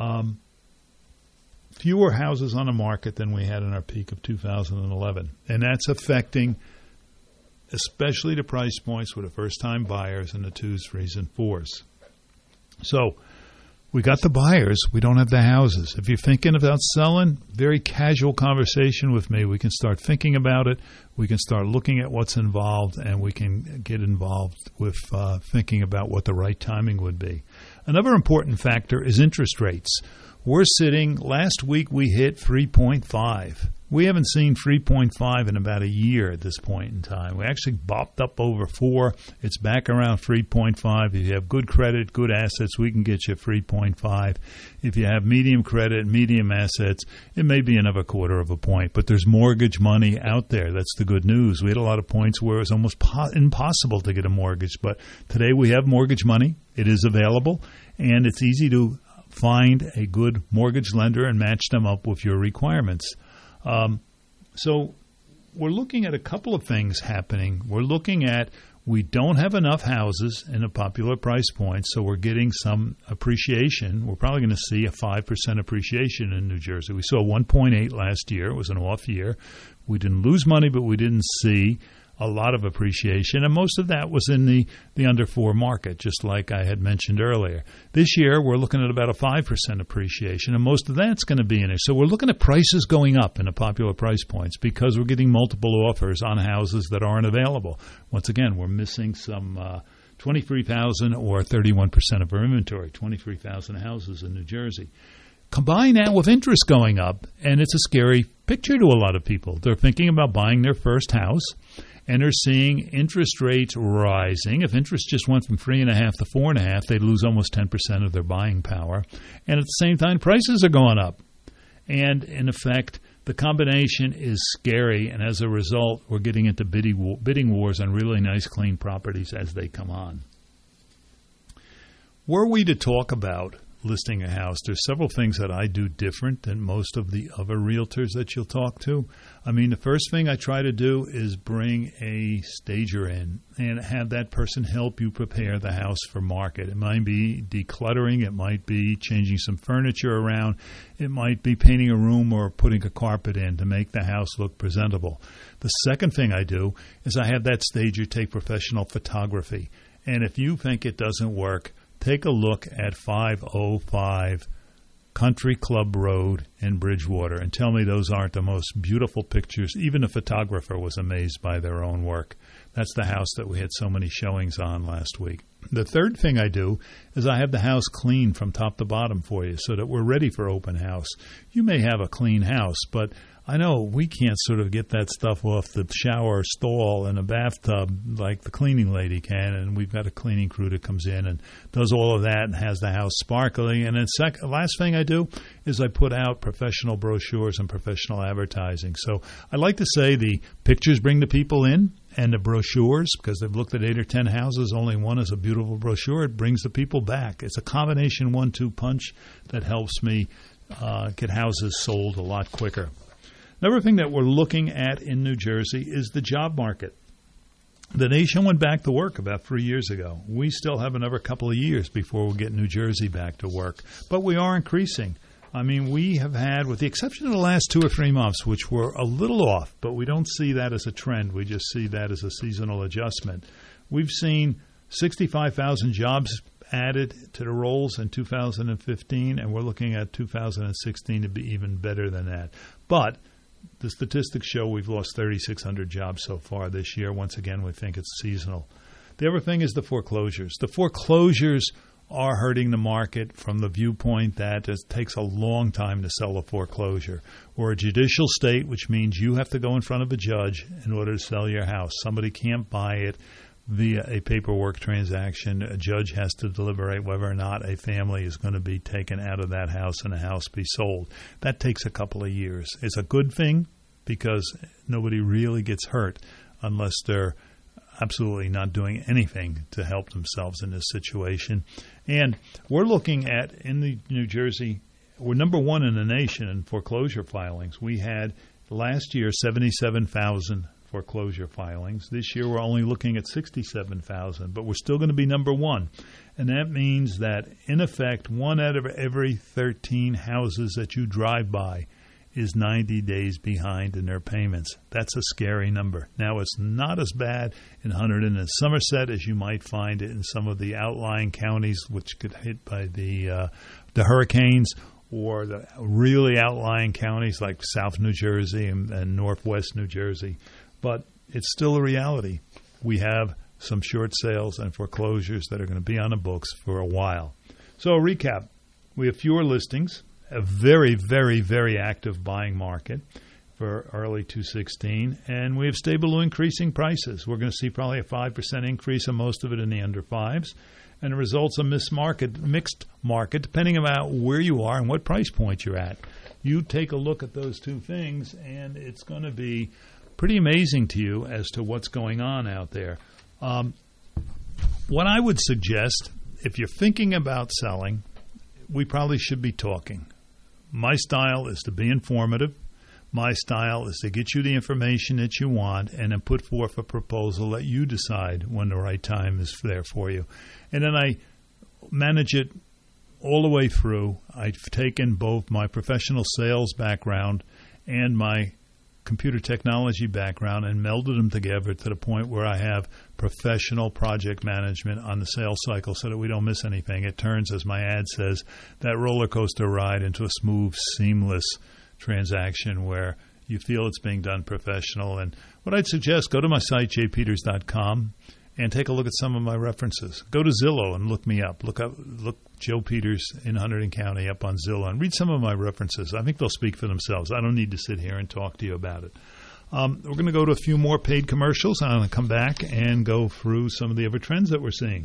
fewer houses on the market than we had in our peak of 2011. And that's affecting especially the price points with the first-time buyers and the 2s, 3s, and 4s. So we got the buyers. We don't have the houses. If you're thinking about selling, very casual conversation with me. We can start thinking about it. We can start looking at what's involved, and we can get involved with thinking about what the right timing would be. Another important factor is interest rates. We're sitting, last week we hit 3.5. We haven't seen 3.5 in about a year at this point in time. We actually bopped up over 4. It's back around 3.5. If you have good credit, good assets, we can get you 3.5. If you have medium credit, medium assets, it may be another quarter of a point. But there's mortgage money out there. That's the good news. We had a lot of points where it was almost impossible to get a mortgage. But today we have mortgage money. It is available, and it's easy to find a good mortgage lender and match them up with your requirements. So we're looking at a couple of things happening. We're looking at we don't have enough houses in a popular price point, so we're getting some appreciation. We're probably going to see a 5% appreciation in New Jersey. We saw 1.8 last year. It was an off year. We didn't lose money, but we didn't see a lot of appreciation, and most of that was in the under 4 market, just like I had mentioned earlier. This year, we're looking at about a 5% appreciation, and most of that's going to be in it. So we're looking at prices going up in the popular price points because we're getting multiple offers on houses that aren't available. Once again, we're missing some 23,000 or 31% of our inventory, 23,000 houses in New Jersey. Combine that with interest going up, and it's a scary picture to a lot of people. They're thinking about buying their first house, and they're seeing interest rates rising. If interest just went from 3.5 to 4.5, they'd lose almost 10% of their buying power. And at the same time, prices are going up. And in effect, the combination is scary, and as a result, we're getting into bidding wars on really nice, clean properties as they come on. Were we to talk about listing a house, there's several things that I do different than most of the other realtors that you'll talk to. I mean, the first thing I try to do is bring a stager in and have that person help you prepare the house for market. It might be decluttering. It might be changing some furniture around. It might be painting a room or putting a carpet in to make the house look presentable. The second thing I do is I have that stager take professional photography. And if you think it doesn't work, take a look at 505 Country Club Road in Bridgewater and tell me those aren't the most beautiful pictures. Even the photographer was amazed by their own work. That's the house that we had so many showings on last week. The third thing I do is I have the house clean from top to bottom for you so that we're ready for open house. You may have a clean house, but I know we can't sort of get that stuff off the shower stall and a bathtub like the cleaning lady can, and we've got a cleaning crew that comes in and does all of that and has the house sparkling. And then last thing I do is I put out professional brochures and professional advertising. So I like to say the pictures bring the people in and the brochures, because they've looked at 8 or 10 houses, only one is a beautiful brochure. It brings the people back. It's a combination 1-2 punch that helps me get houses sold a lot quicker. Another thing that we're looking at in New Jersey is the job market. The nation went back to work about 3 years ago. We still have another couple of years before we'll get New Jersey back to work. But we are increasing. I mean, we have had, with the exception of the last 2 or 3 months, which were a little off, but we don't see that as a trend. We just see that as a seasonal adjustment. We've seen 65,000 jobs added to the rolls in 2015, and we're looking at 2016 to be even better than that. But the statistics show we've lost 3,600 jobs so far this year. Once again, we think it's seasonal. The other thing is the foreclosures. The foreclosures are hurting the market from the viewpoint that it takes a long time to sell a foreclosure. We're a judicial state, which means you have to go in front of a judge in order to sell your house. Somebody can't buy it via a paperwork transaction. A judge has to deliberate whether or not a family is going to be taken out of that house and the house be sold. That takes a couple of years. It's a good thing because nobody really gets hurt unless they're absolutely not doing anything to help themselves in this situation. And we're looking at, in the New Jersey, we're number 1 in the nation in foreclosure filings. We had last year 77,000 foreclosure filings. This year we're only looking at 67,000, but we're still going to be number 1. And that means that, in effect, 1 out of every 13 houses that you drive by is 90 days behind in their payments. That's a scary number. Now, it's not as bad in Hunterdon and Somerset as you might find it in some of the outlying counties which get hit by the hurricanes, or the really outlying counties like South New Jersey and Northwest New Jersey. But it's still a reality. We have some short sales and foreclosures that are going to be on the books for a while. So, a recap. We have fewer listings, a very, very, very active buying market for early 2016, and we have stable to increasing prices. We're going to see probably a 5% increase, and most of it in the under 5s. And the results of mixed market, depending on where you are and what price point you're at. You take a look at those two things, and it's going to be pretty amazing to you as to what's going on out there. What I would suggest, if you're thinking about selling, we probably should be talking. My style is to be informative. My style is to get you the information that you want and then put forth a proposal that you decide when the right time is there for you. And then I manage it all the way through. I've taken both my professional sales background and my computer technology background and melded them together to the point where I have professional project management on the sales cycle so that we don't miss anything. It turns, as my ad says, that roller coaster ride into a smooth, seamless transaction where you feel it's being done professional. And what I'd suggest, go to my site, jpeters.com, and take a look at some of my references. Go to Zillow and look me up. Look Joe Peters in Hunterdon County up on Zillow and read some of my references. I think they'll speak for themselves. I don't need to sit here and talk to you about it. We're going to go to a few more paid commercials, and I'm going to come back and go through some of the other trends that we're seeing.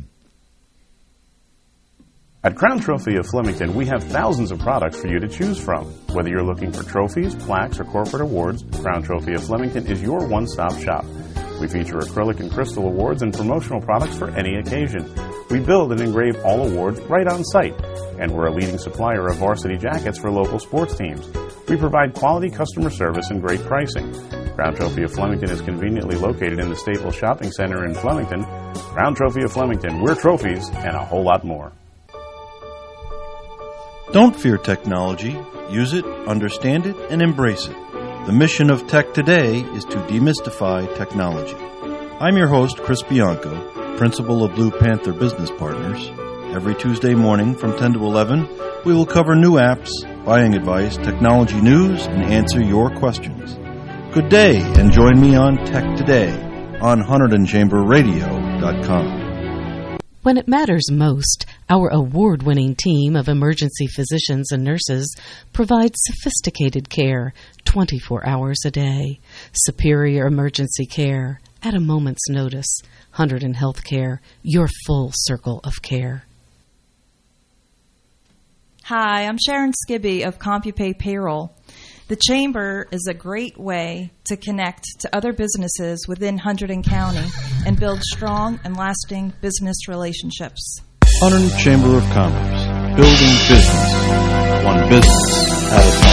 At Crown Trophy of Flemington, we have thousands of products for you to choose from. Whether you're looking for trophies, plaques, or corporate awards, Crown Trophy of Flemington is your one-stop shop. We feature acrylic and crystal awards and promotional products for any occasion. We build and engrave all awards right on site, and we're a leading supplier of varsity jackets for local sports teams. We provide quality customer service and great pricing. Crown Trophy of Flemington is conveniently located in the Staples Shopping Center in Flemington. Crown Trophy of Flemington, we're trophies and a whole lot more. Don't fear technology. Use it, understand it, and embrace it. The mission of Tech Today is to demystify technology. I'm your host, Chris Bianco, principal of Blue Panther Business Partners. Every Tuesday morning from 10 to 11, we will cover new apps, buying advice, technology news, and answer your questions. Good day, and join me on Tech Today on HunterdonChamberRadio.com. When it matters most, our award-winning team of emergency physicians and nurses provides sophisticated care 24 hours a day. Superior emergency care at a moment's notice. Hunterdon Healthcare, your full circle of care. Hi, I'm Sharon Skibby of CompuPay Payroll. The Chamber is a great way to connect to other businesses within Hunterdon County and build strong and lasting business relationships. Hunterdon Chamber of Commerce, building business, one business at a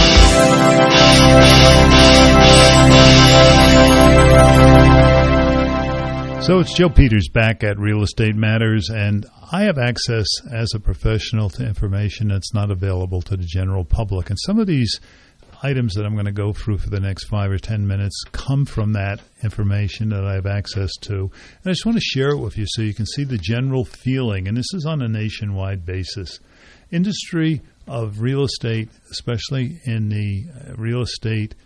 time. So it's Joe Peters back at Real Estate Matters, and I have access as a professional to information that's not available to the general public. And some of these items that I'm going to go through for the next 5 or 10 minutes come from that information that I have access to. And I just want to share it with you so you can see the general feeling, and this is on a nationwide basis. Industry of real estate, especially in the real estate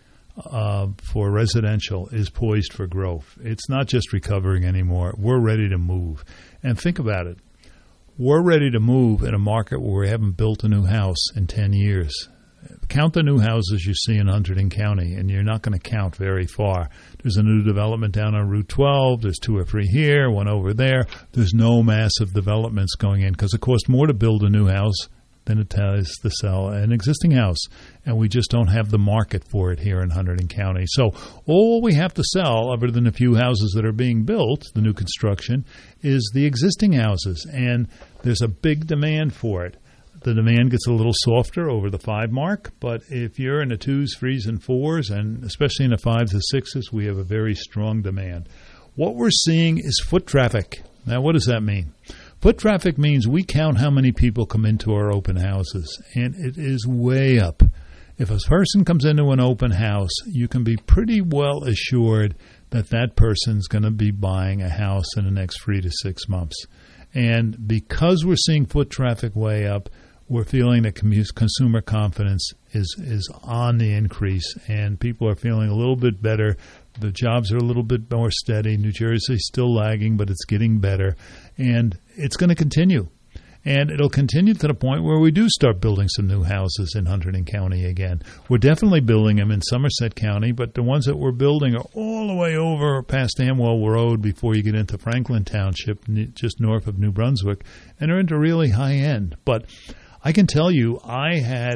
for residential, is poised for growth. It's not just recovering anymore. We're ready to move. And think about it. We're ready to move in a market where we haven't built a new house in 10 years. Count the new houses you see in Hunterdon County, and you're not going to count very far. There's a new development down on Route 12. There's 2 or 3 here, 1 over there. There's no massive developments going in because it costs more to build a new house than it does to sell an existing house, and we just don't have the market for it here in Hunterdon County. So all we have to sell, other than a few houses that are being built, the new construction, is the existing houses, and there's a big demand for it. The demand gets a little softer over the 5 mark, but if you're in the 2s, 3s, and 4s, and especially in the 5s and 6s, we have a very strong demand. What we're seeing is foot traffic. Now, what does that mean? Foot traffic means we count how many people come into our open houses, and it is way up. If a person comes into an open house, you can be pretty well assured that that person's going to be buying a house in the next 3 to 6 months. And because we're seeing foot traffic way up, we're feeling that consumer confidence is on the increase, and people are feeling a little bit better. The jobs are a little bit more steady. New Jersey's still lagging, but it's getting better, and it's going to continue. And it'll continue to the point where we do start building some new houses in Hunterdon County again. We're definitely building them in Somerset County, but the ones that we're building are all the way over past Amwell Road before you get into Franklin Township, just north of New Brunswick, and are into really high end. But I can tell you, I had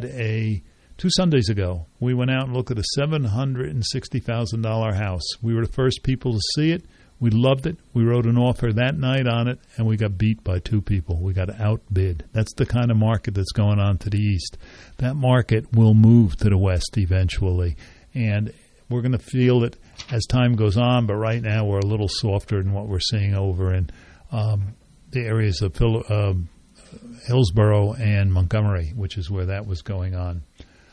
2 Sundays ago, we went out and looked at a $760,000 house. We were the first people to see it. We loved it. We wrote an offer that night on it, and we got beat by 2 people. We got outbid. That's the kind of market that's going on to the east. That market will move to the west eventually, and we're going to feel it as time goes on, but right now we're a little softer than what we're seeing over in the areas of Hillsborough and Montgomery, which is where that was going on.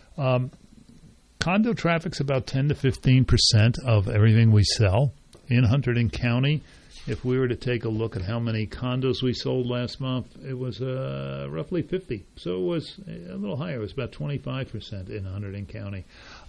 Condo traffic's about 10 to 15% of everything we sell. In Hunterdon County, if we were to take a look at how many condos we sold last month, it was roughly 50. So it was a little higher. It was about 25% in Hunterdon County.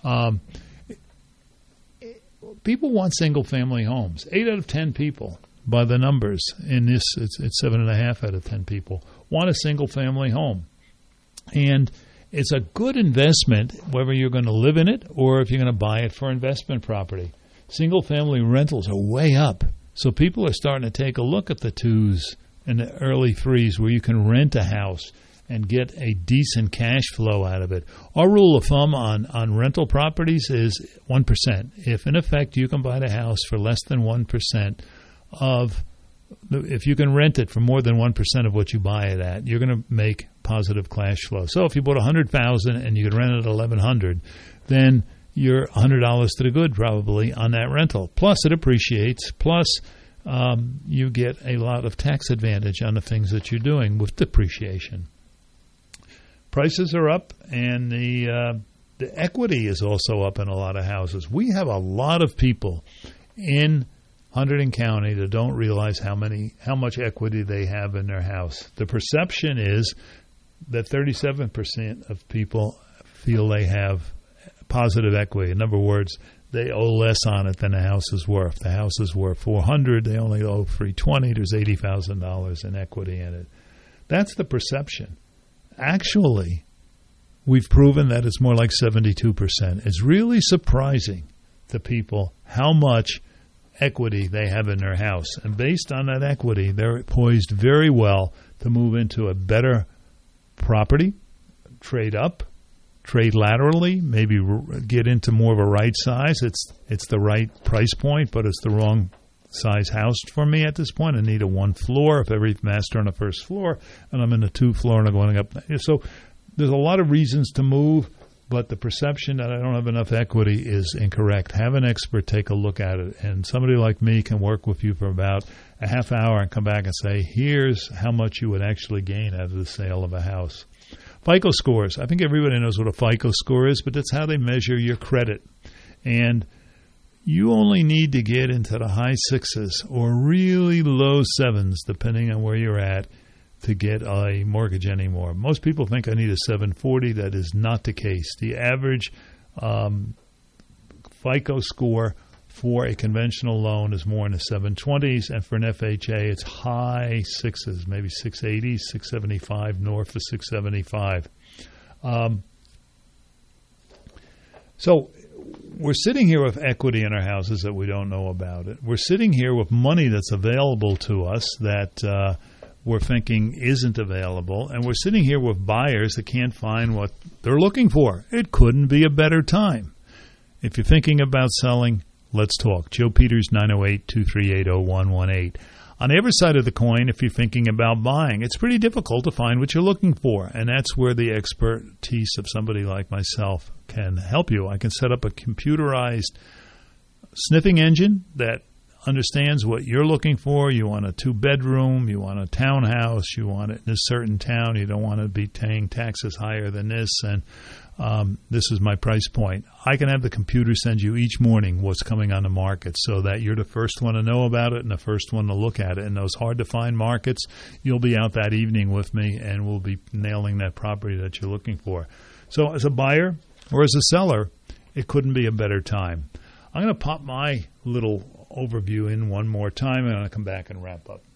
People want single-family homes. 8 out of 10 people, by the numbers, in this, it's 7.5 out of 10 people, want a single-family home. And it's a good investment, whether you're going to live in it or if you're going to buy it for investment property. Single-family rentals are way up. So people are starting to take a look at the 2s and the early 3s where you can rent a house and get a decent cash flow out of it. Our rule of thumb on rental properties is 1%. If, in effect, you can buy the house for less than 1% of, if you can rent it for more than 1% of what you buy it at, you're going to make positive cash flow. So if you bought $100,000 and you could rent it at $1,100, then you're $100 to the good probably on that rental. Plus it appreciates. Plus you get a lot of tax advantage on the things that you're doing with depreciation. Prices are up, and the equity is also up in a lot of houses. We have a lot of people in Hunterdon County that don't realize how much equity they have in their house. The perception is that 37% of people feel they have positive equity. In other words, they owe less on it than the house is worth. The house is worth $400,000. They only owe $320,000. There's $80,000 in equity in it. That's the perception. Actually, we've proven that it's more like 72%. It's really surprising to people how much equity they have in their house. And based on that equity, they're poised very well to move into a better property, trade up, trade laterally, maybe get into more of a right size. It's the right price point, but it's the wrong size house for me at this point. I need a 1 floor if every master on the first floor, and I'm in a 2 floor and I'm going up. So there's a lot of reasons to move, but the perception that I don't have enough equity is incorrect. Have an expert take a look at it, and somebody like me can work with you for about a half hour and come back and say, here's how much you would actually gain out of the sale of a house. FICO scores. I think everybody knows what a FICO score is, but that's how they measure your credit. And you only need to get into the high 6s or really low 7s, depending on where you're at, to get a mortgage anymore. Most people think I need a 740. That is not the case. The average FICO score for a conventional loan is more in the 720s, and for an FHA, it's high 6s, maybe 680, 675, north of 675. So we're sitting here with equity in our houses that we don't know about it. We're sitting here with money that's available to us that we're thinking isn't available, and we're sitting here with buyers that can't find what they're looking for. It couldn't be a better time. If you're thinking about selling, let's talk. Joe Peters, 908-238-0118. On the other side of the coin, if you're thinking about buying, it's pretty difficult to find what you're looking for, and that's where the expertise of somebody like myself can help you. I can set up a computerized sniffing engine that understands what you're looking for. You want a 2-bedroom, you want a townhouse, you want it in a certain town, you don't want to be paying taxes higher than this, and this is my price point. I can have the computer send you each morning what's coming on the market so that you're the first one to know about it and the first one to look at it. In those hard-to-find markets, you'll be out that evening with me, and we'll be nailing that property that you're looking for. So as a buyer or as a seller, it couldn't be a better time. I'm going to pop my little overview in one more time, and I'm going to come back and wrap up.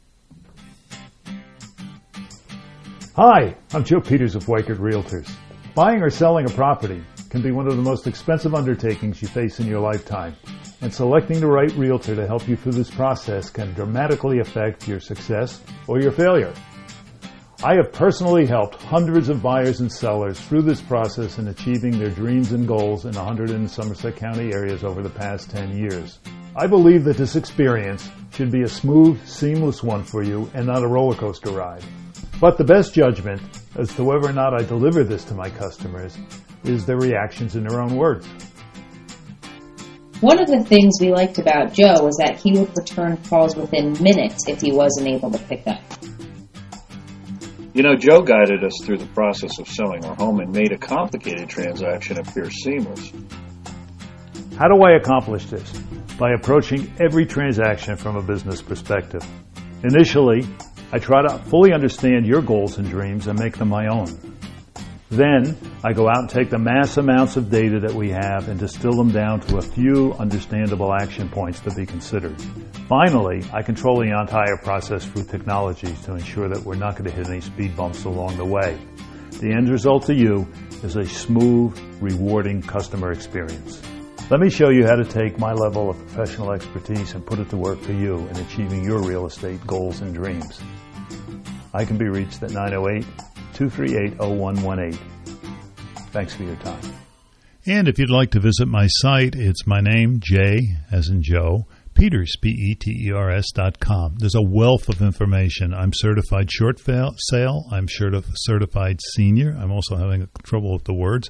Hi, I'm Joe Peters of Weichert Realtors. Buying or selling a property can be one of the most expensive undertakings you face in your lifetime, and selecting the right realtor to help you through this process can dramatically affect your success or your failure. I have personally helped hundreds of buyers and sellers through this process in achieving their dreams and goals in 100 and Somerset County areas over the past 10 years. I believe that this experience should be a smooth, seamless one for you and not a roller coaster ride. But the best judgment as to whether or not I deliver this to my customers is their reactions in their own words. One of the things we liked about Joe was that he would return calls within minutes if he wasn't able to pick up. You know, Joe guided us through the process of selling our home and made a complicated transaction appear seamless. How do I accomplish this? By approaching every transaction from a business perspective. Initially, I try to fully understand your goals and dreams and make them my own. Then, I go out and take the mass amounts of data that we have and distill them down to a few understandable action points to be considered. Finally, I control the entire process through technology to ensure that we're not going to hit any speed bumps along the way. The end result to you is a smooth, rewarding customer experience. Let me show you how to take my level of professional expertise and put it to work for you in achieving your real estate goals and dreams. I can be reached at 908-238-0118. Thanks for your time. And if you'd like to visit my site, it's my name, J, as in Joe, Peters, Peters.com. There's a wealth of information. I'm certified short sale. I'm certified senior. I'm also having trouble with the words.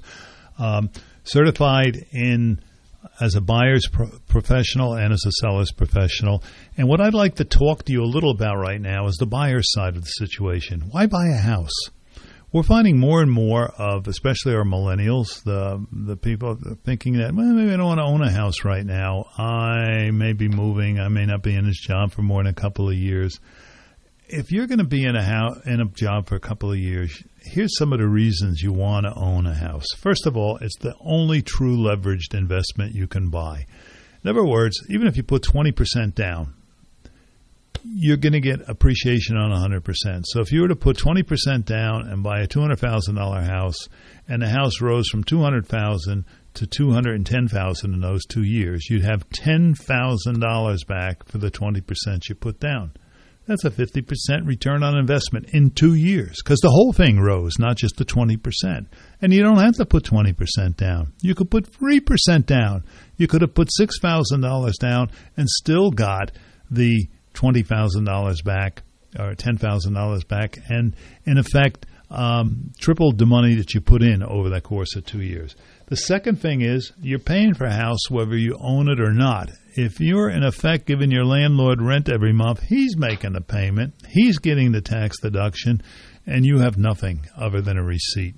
Certified as a buyer's professional and as a seller's professional. And what I'd like to talk to you a little about right now is the buyer's side of the situation. Why buy a house? We're finding more and more of, especially our millennials, the people thinking that, well, maybe I don't want to own a house right now. I may be moving. I may not be in this job for more than a couple of years. If you're going to be in a job for a couple of years, here's some of the reasons you want to own a house. First of all, it's the only true leveraged investment you can buy. In other words, even if you put 20% down, you're going to get appreciation on 100%. So if you were to put 20% down and buy a $200,000 house, and the house rose from $200,000 to $210,000 in those 2 years, you'd have $10,000 back for the 20% you put down. That's a 50% return on investment in 2 years because the whole thing rose, not just the 20%. And you don't have to put 20% down. You could put 3% down. You could have put $6,000 down and still got the $20,000 back or $10,000 back and, in effect, tripled the money that you put in over the course of 2 years. The second thing is you're paying for a house whether you own it or not. If you're, in effect, giving your landlord rent every month, he's making the payment, he's getting the tax deduction, and you have nothing other than a receipt.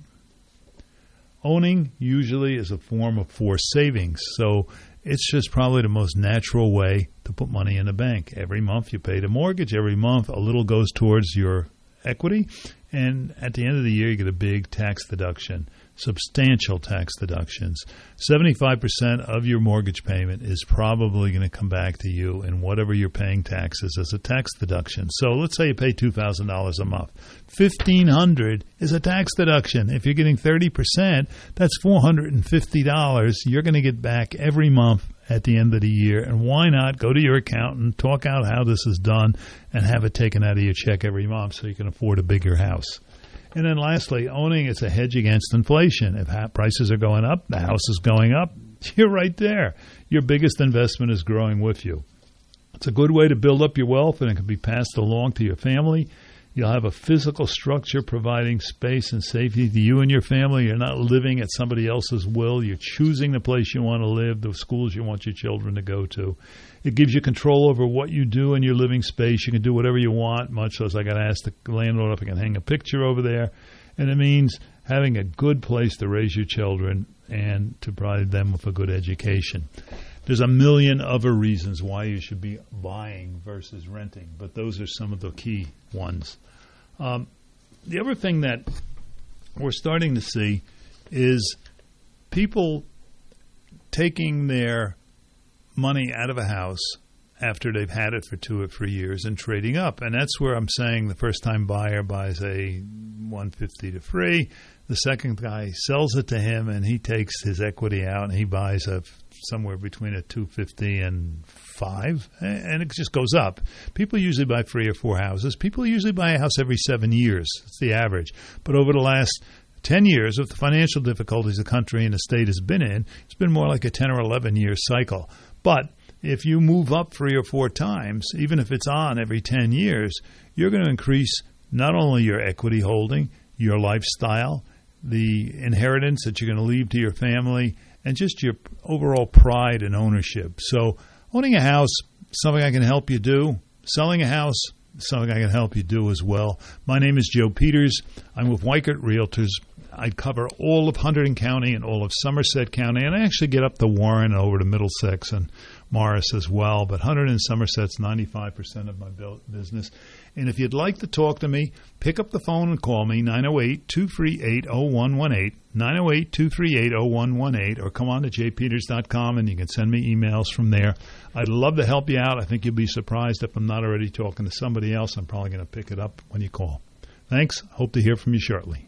Owning usually is a form of forced savings, so it's just probably the most natural way to put money in the bank. Every month you pay the mortgage, every month a little goes towards your equity, and at the end of the year you get a big tax deduction. Substantial tax deductions. 75% of your mortgage payment is probably going to come back to you in whatever you're paying taxes as a tax deduction. So let's say you pay $2,000 a month. $1,500 is a tax deduction. If you're getting 30%, that's $450 you're going to get back every month at the end of the year. And why not go to your accountant, talk out how this is done, and have it taken out of your check every month so you can afford a bigger house. And then lastly, owning is a hedge against inflation. If prices are going up, the house is going up, you're right there. Your biggest investment is growing with you. It's a good way to build up your wealth, and it can be passed along to your family. You'll have a physical structure providing space and safety to you and your family. You're not living at somebody else's will. You're choosing the place you want to live, the schools you want your children to go to. It gives you control over what you do in your living space. You can do whatever you want, much as I got to ask the landlord if I can hang a picture over there. And it means having a good place to raise your children and to provide them with a good education. There's a million other reasons why you should be buying versus renting, but those are some of the key ones. The other thing that we're starting to see is people taking their money out of a house after they've had it for 2 or 3 years and trading up. And that's where I'm saying the first-time buyer buys a $150 to free. The second guy sells it to him, and he takes his equity out, and he buys somewhere between a $250 and $5, and it just goes up. People usually buy 3 or 4 houses. People usually buy a house every 7 years. It's the average. But over the last 10 years, with the financial difficulties the country and the state has been in, it's been more like a 10 or 11-year cycle. But if you move up 3 or 4 times, even if it's on every 10 years, you're going to increase not only your equity holding, your lifestyle, the inheritance that you're going to leave to your family, and just your overall pride and ownership. So owning a house, something I can help you do. Selling a house, something I can help you do as well. My name is Joe Peters. I'm with Weichert Realtors. I cover all of Hunterdon County and all of Somerset County, and I actually get up to Warren and over to Middlesex and Morris as well. But Hunterdon and Somerset's 95% of my business. And if you'd like to talk to me, pick up the phone and call me, 908-238-0118, 908-238-0118, or come on to jpeters.com and you can send me emails from there. I'd love to help you out. I think you'll be surprised if I'm not already talking to somebody else. I'm probably going to pick it up when you call. Thanks. Hope to hear from you shortly.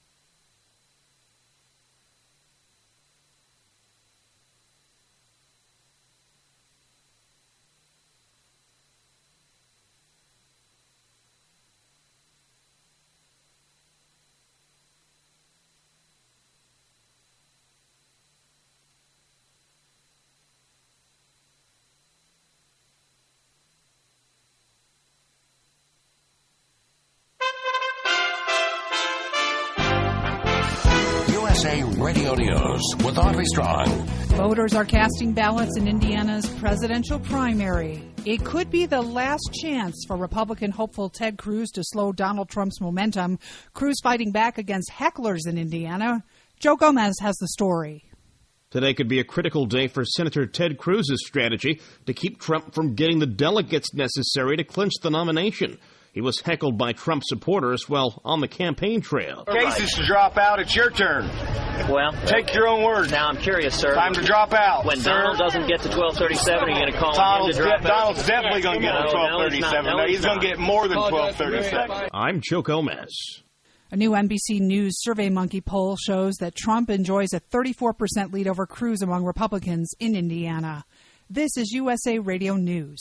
Radio News with Audrey Strong. Voters are casting ballots in Indiana's presidential primary. It could be the last chance for Republican hopeful Ted Cruz to slow Donald Trump's momentum. Cruz fighting back against hecklers in Indiana. Joe Gomez has the story. Today could be a critical day for Senator Ted Cruz's strategy to keep Trump from getting the delegates necessary to clinch the nomination. He was heckled by Trump supporters while on the campaign trail. Cases to drop out. It's your turn. Well, take your own words. Now I'm curious, sir. Time to drop out. When sir. Donald doesn't get to 1237, are you going to call him to drop out? Donald's definitely going to get to 1237. No, he's going to get more than 1237. I'm Joe Gomez. A new NBC News SurveyMonkey poll shows that Trump enjoys a 34% lead over Cruz among Republicans in Indiana. This is USA Radio News.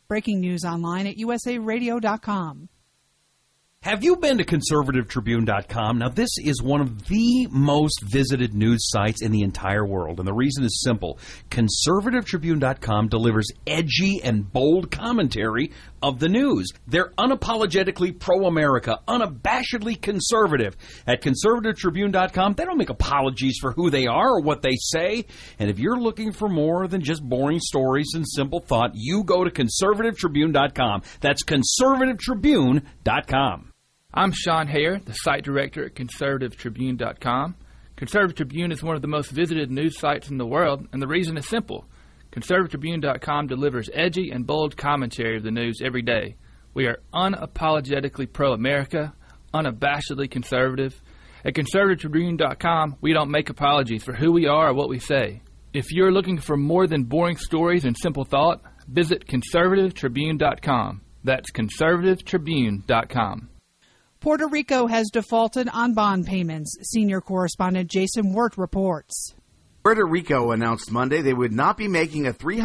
Breaking news online at usaradio.com. Have you been to ConservativeTribune.com? Now, this is one of the most visited news sites in the entire world, and the reason is simple. ConservativeTribune.com delivers edgy and bold commentary of the news. They're unapologetically pro-America, unabashedly conservative. At ConservativeTribune.com, they don't make apologies for who they are or what they say. And if you're looking for more than just boring stories and simple thought, you go to ConservativeTribune.com. That's ConservativeTribune.com. I'm Sean Hare, the site director at ConservativeTribune.com. Conservative Tribune is one of the most visited news sites in the world, and the reason is simple. ConservativeTribune.com delivers edgy and bold commentary of the news every day. We are unapologetically pro-America, unabashedly conservative. At ConservativeTribune.com, we don't make apologies for who we are or what we say. If you're looking for more than boring stories and simple thought, visit ConservativeTribune.com. That's ConservativeTribune.com. Puerto Rico has defaulted on bond payments. Senior correspondent Jason Wirt reports. Puerto Rico announced Monday they would not be making a $300